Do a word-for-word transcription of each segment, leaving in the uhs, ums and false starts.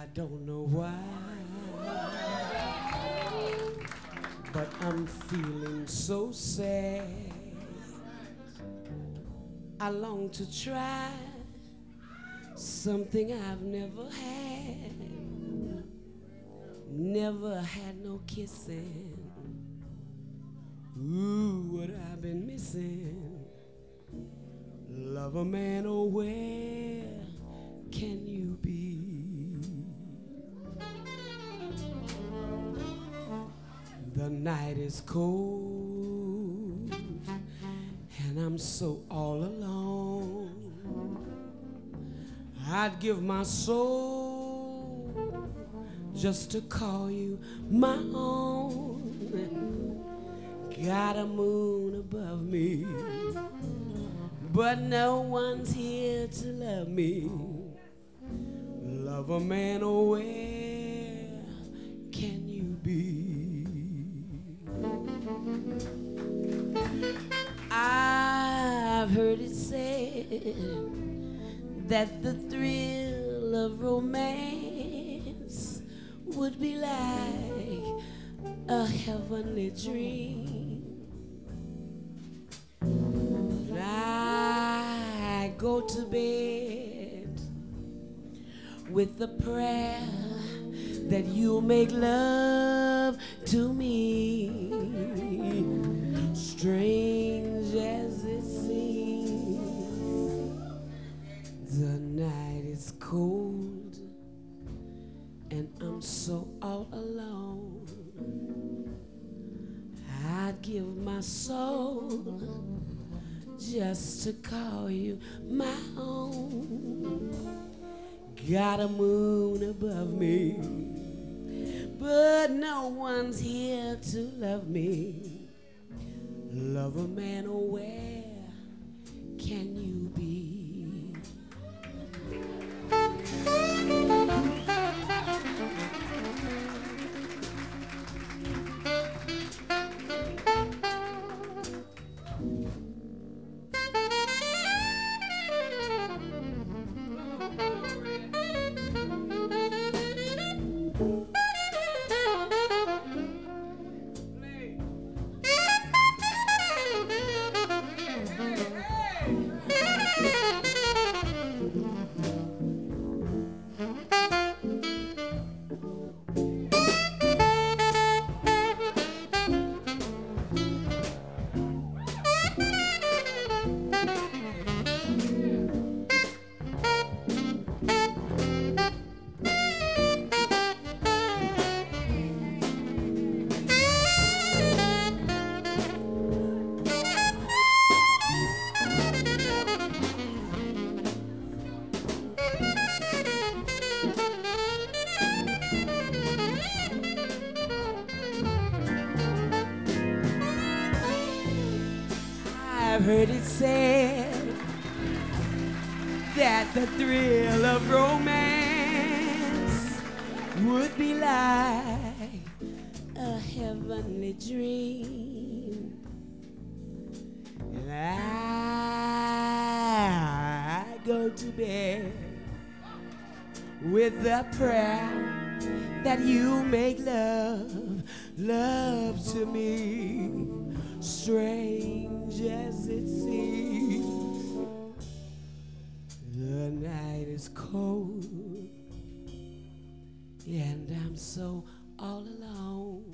don't know why, but I'm feeling so sad. I long to try something I've never had. Never had no kissing. Ooh, what I've been missing. Lover man, oh where can you be? The night is cold and I'm so all alone. I'd give my soul just to call you my own. Got a moon above me, but no one's here to love me. Lover man, oh where can you be? I've heard it said that the thrill of romance would be like a heavenly dream. And I go to bed with the prayer that you'll make love to me. Strange as it seems, the night is cold and I'm so all alone. I'd give my soul just to call you my own. Got a moon above me, but no one's here to love me. Lover man, oh where can you be? I've heard it said that the thrill of romance would be like a heavenly dream. And I go to bed with the prayer that you make love, love to me. Strange as it seems, the night is cold and I'm so all alone.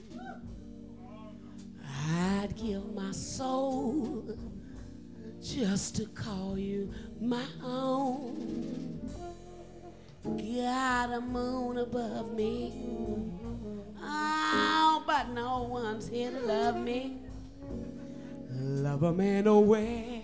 I'd give my soul just to call you my own. Got a moon above me, oh, but no one's here to love me. Lover man, oh where